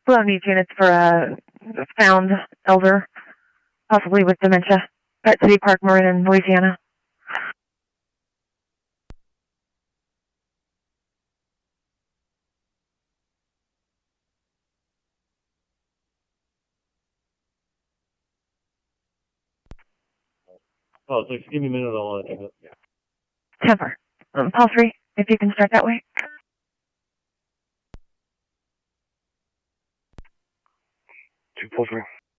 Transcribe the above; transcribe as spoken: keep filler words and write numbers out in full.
Below needs units for a found elder, possibly with dementia, at City Park, Marin, in Louisiana. Oh, so just give me a minute, I'll let you know. Temper. Um, Paul three, if you can start that way. Two, four, three.